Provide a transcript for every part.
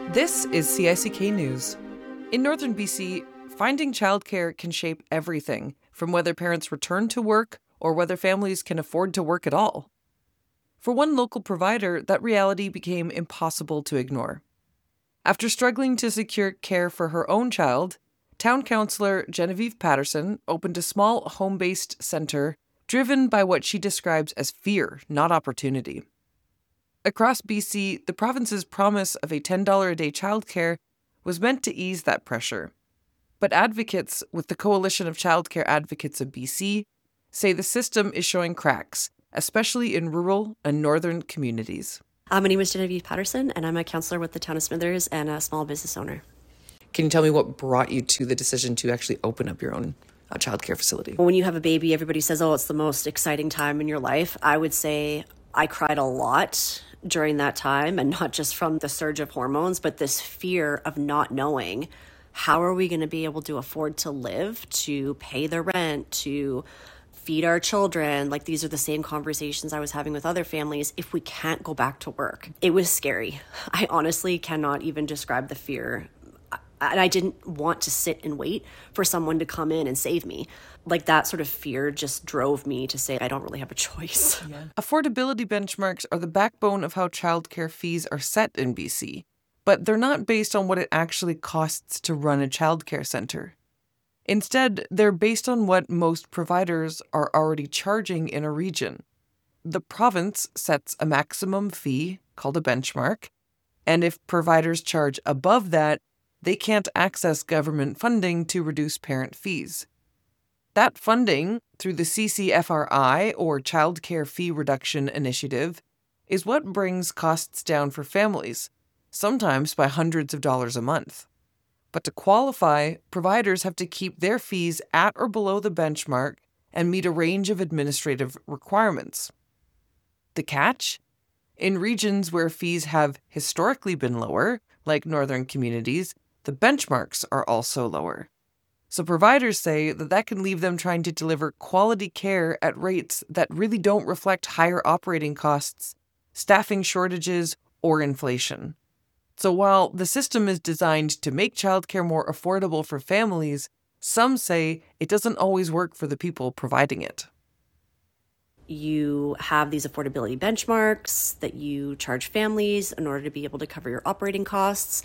This is CICK News. In northern BC, finding childcare can shape everything, from whether parents return to work or whether families can afford to work at all. For one local provider, that reality became impossible to ignore. After struggling to secure care for her own child, town councillor Genevieve Patterson opened a small home-based centre driven by what she describes as fear, not opportunity. Across BC, the province's promise of a $10 a day childcare was meant to ease that pressure. But advocates with the Coalition of Childcare Advocates of BC say the system is showing cracks, especially in rural and northern communities. My name is Genevieve Patterson, and I'm a councillor with the town of Smithers and a small business owner. Can you tell me what brought you to the decision to actually open up your own childcare facility? When you have a baby, everybody says, oh, it's the most exciting time in your life. I would say I cried a lot during that time, and not just from the surge of hormones, but this fear of not knowing how are we going to be able to afford to live, to pay the rent, to feed our children. Like, these are the same conversations I was having with other families if we can't go back to work. It was scary. I honestly cannot even describe the fear. And I didn't want to sit and wait for someone to come in and save me. Like, that sort of fear just drove me to say I don't really have a choice. Yeah. Affordability benchmarks are the backbone of how childcare fees are set in BC, but they're not based on what it actually costs to run a childcare centre. Instead, they're based on what most providers are already charging in a region. The province sets a maximum fee, called a benchmark, and if providers charge above that, they can't access government funding to reduce parent fees. That funding, through the CCFRI, or Child Care Fee Reduction Initiative, is what brings costs down for families, sometimes by hundreds of dollars a month. But to qualify, providers have to keep their fees at or below the benchmark and meet a range of administrative requirements. The catch? In regions where fees have historically been lower, like northern communities, the benchmarks are also lower. So providers say that can leave them trying to deliver quality care at rates that really don't reflect higher operating costs, staffing shortages, or inflation. So while the system is designed to make childcare more affordable for families, some say it doesn't always work for the people providing it. You have these affordability benchmarks that you charge families in order to be able to cover your operating costs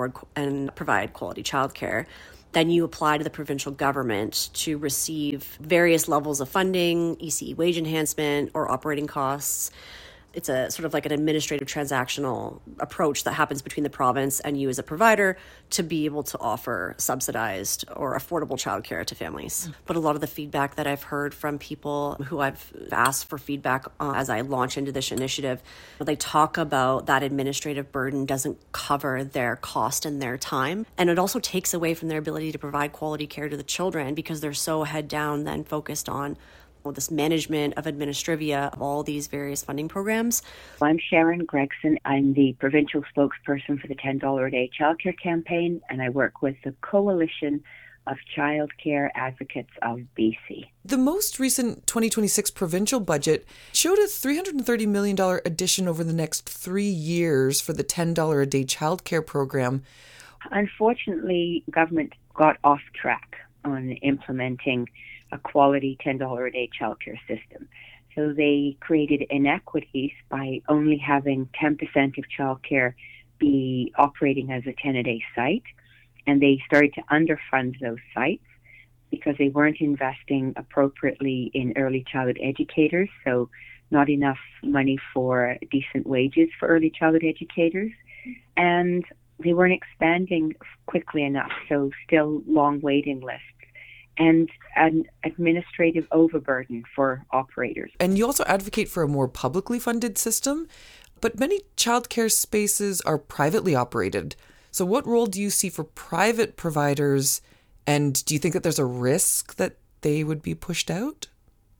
and provide quality childcare. Then you apply to the provincial government to receive various levels of funding, ECE wage enhancement, or operating costs. It's a sort of like an administrative transactional approach that happens between the province and you as a provider to be able to offer subsidized or affordable childcare to families. But a lot of the feedback that I've heard from people who I've asked for feedback as I launch into this initiative, they talk about that administrative burden doesn't cover their cost and their time. And it also takes away from their ability to provide quality care to the children because they're so head down then focused on this management of administrivia of all these various funding programs. I'm Sharon Gregson. I'm the provincial spokesperson for the $10 a day childcare campaign, and I work with the Coalition of Childcare Advocates of BC. The most recent 2026 provincial budget showed a $330 million addition over the next 3 years for the $10 a day childcare program. Unfortunately, government got off track on implementing a quality $10 a day childcare system. So they created inequities by only having 10% of childcare be operating as a 10 a day site. And they started to underfund those sites because they weren't investing appropriately in early childhood educators. So not enough money for decent wages for early childhood educators. And they weren't expanding quickly enough. So still long waiting lists. And an administrative overburden for operators. And you also advocate for a more publicly funded system, but many childcare spaces are privately operated. So what role do you see for private providers, and do you think that there's a risk that they would be pushed out?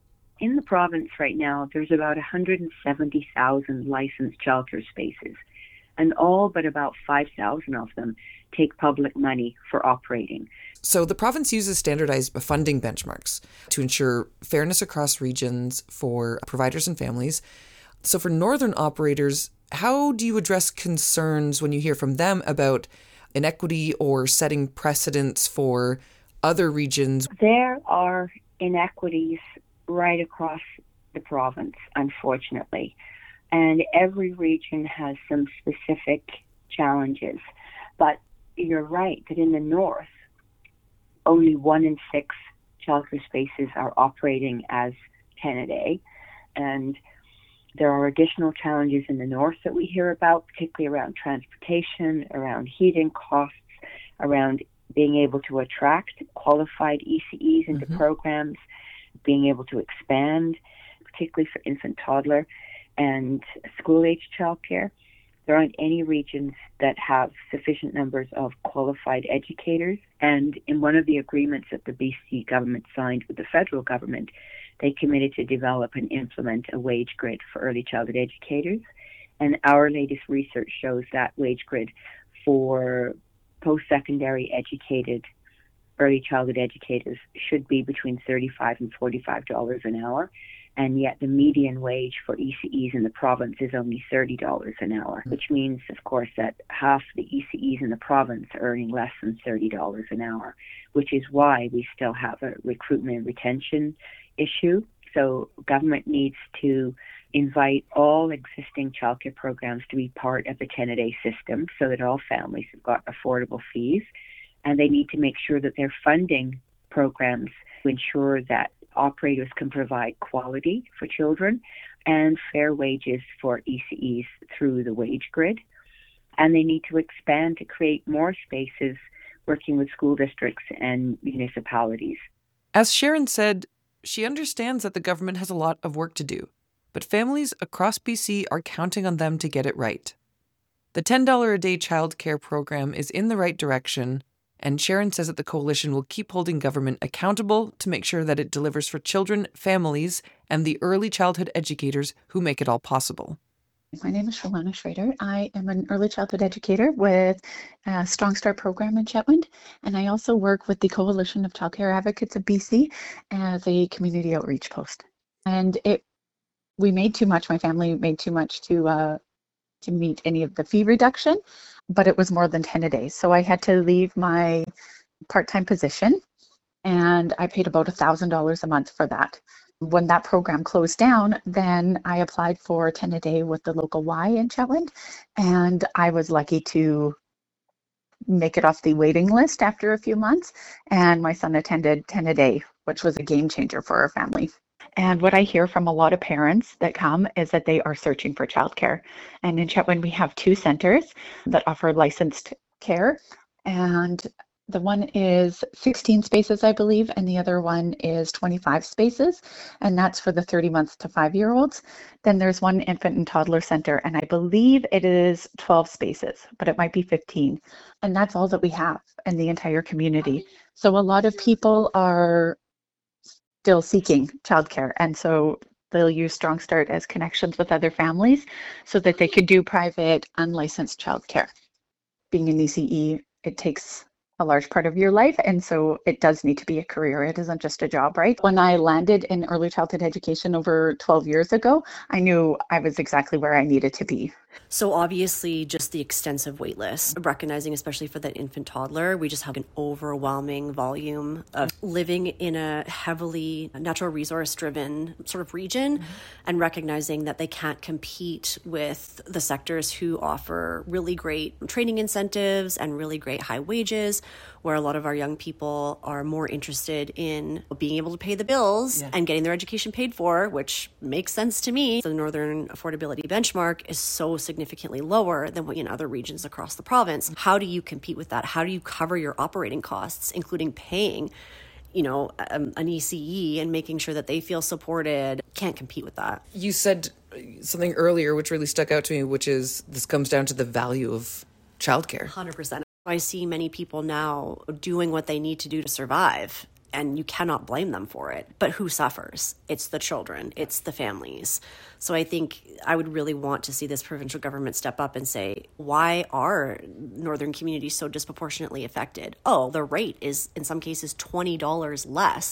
In the province right now, there's about 170,000 licensed childcare spaces, and all but about 5,000 of them take public money for operating. So the province uses standardized funding benchmarks to ensure fairness across regions for providers and families. So for northern operators, How do you address concerns when you hear from them about inequity or setting precedents for other regions? There are inequities right across the province, unfortunately, and every region has some specific challenges. But you're right that in the north, only 1 in 6 childcare spaces are operating as 10 a day, and there are additional challenges in the north that we hear about, particularly around transportation, around heating costs, around being able to attract qualified ECEs into programs, being able to expand, particularly for infant, toddler, and school-age childcare. There aren't any regions that have sufficient numbers of qualified educators. And in one of the agreements that the BC government signed with the federal government, they committed to develop and implement a wage grid for early childhood educators. And our latest research shows that wage grid for post-secondary educated early childhood educators should be between $35 and $45 an hour. And yet the median wage for ECEs in the province is only $30 an hour, which means, of course, that half the ECEs in the province are earning less than $30 an hour, which is why we still have a recruitment and retention issue. So government needs to invite all existing childcare programs to be part of the 10-a-day system so that all families have got affordable fees. And they need to make sure that they're funding programs to ensure that operators can provide quality for children and fair wages for ECEs through the wage grid. And they need to expand to create more spaces working with school districts and municipalities. As Sharon said, she understands that the government has a lot of work to do, but families across BC are counting on them to get it right. The $10 a day childcare program is in the right direction, and Sharon says that the coalition will keep holding government accountable to make sure that it delivers for children, families, and the early childhood educators who make it all possible. My name is Shalana Schrader. I am an early childhood educator with a Strong Start program in Chetwynd, and I also work with the Coalition of Childcare Advocates of BC as a community outreach post. And we made too much. My family made too much to meet any of the fee reduction, but it was more than 10 a day. So I had to leave my part-time position, and I paid about $1,000 a month for that. When that program closed down, then I applied for 10 a day with the local Y in Chetwynd, and I was lucky to make it off the waiting list after a few months, and my son attended 10 a day, which was a game changer for our family. And what I hear from a lot of parents that come is that they are searching for childcare. And in Chetwynd, we have 2 centers that offer licensed care, and the one is 16 spaces, I believe, and the other one is 25 spaces, and that's for the 30 months to 5-year-olds. Then there's one infant and toddler center, and I believe it is 12 spaces, but it might be 15. And that's all that we have in the entire community. So a lot of people are still seeking childcare, and so they'll use Strong Start as connections with other families so that they could do private, unlicensed childcare. Being an ECE, it takes a large part of your life, and so it does need to be a career. It isn't just a job, right? When I landed in early childhood education over 12 years ago, I knew I was exactly where I needed to be. So obviously just the extensive wait list, recognizing especially for that infant toddler, we just have an overwhelming volume of living in a heavily natural resource driven sort of region, and recognizing that they can't compete with the sectors who offer really great training incentives and really great high wages, where a lot of our young people are more interested in being able to pay the bills and getting their education paid for, which makes sense to me. The Northern Affordability Benchmark is so significantly lower than what in other regions across the province. How do you compete with that? How do you cover your operating costs, including paying, an ECE and making sure that they feel supported? Can't compete with that. You said something earlier which really stuck out to me, which is this comes down to the value of childcare. 100%. I see many people now doing what they need to do to survive, and you cannot blame them for it. But who suffers? It's the children. It's the families. So I think I would really want to see this provincial government step up and say, why are northern communities so disproportionately affected? Oh, the rate is in some cases $20 less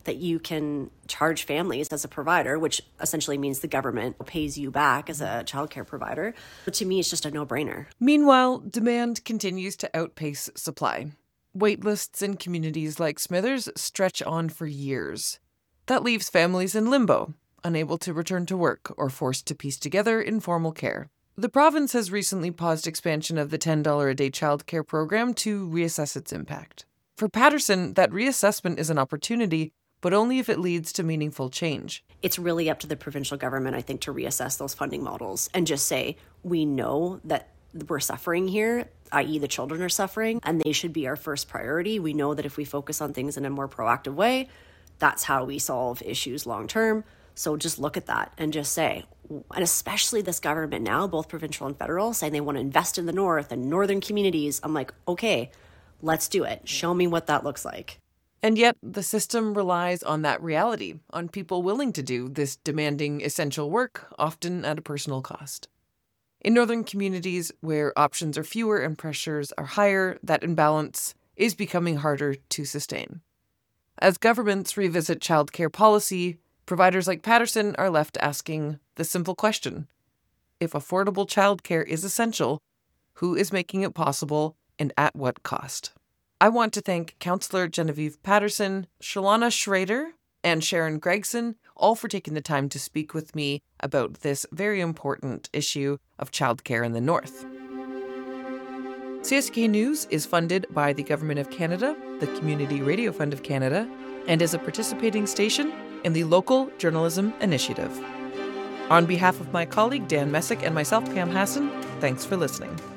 that you can charge families as a provider, which essentially means the government pays you back as a childcare provider. But to me, it's just a no-brainer. Meanwhile, demand continues to outpace supply. Waitlists in communities like Smithers stretch on for years. That leaves families in limbo, unable to return to work or forced to piece together informal care. The province has recently paused expansion of the $10 a day childcare program to reassess its impact. For Patterson, that reassessment is an opportunity, but only if it leads to meaningful change. It's really up to the provincial government, I think, to reassess those funding models and just say, we know that we're suffering here, i.e. the children are suffering, and they should be our first priority. We know that if we focus on things in a more proactive way, that's how we solve issues long term. So just look at that and just say, and especially this government now, both provincial and federal, saying they want to invest in the north and northern communities. I'm like, okay, let's do it. Show me what that looks like. And yet, the system relies on that reality, on people willing to do this demanding, essential work, often at a personal cost. In northern communities where options are fewer and pressures are higher, that imbalance is becoming harder to sustain. As governments revisit childcare policy, providers like Patterson are left asking the simple question: if affordable childcare is essential, who is making it possible and at what cost? I want to thank Councillor Genevieve Patterson, Shalana Schrader, and Sharon Gregson, all for taking the time to speak with me about this very important issue of childcare in the North. CSK News is funded by the Government of Canada, the Community Radio Fund of Canada, and is a participating station in the Local Journalism Initiative. On behalf of my colleague Dan Messick and myself, Pam Hassan, thanks for listening.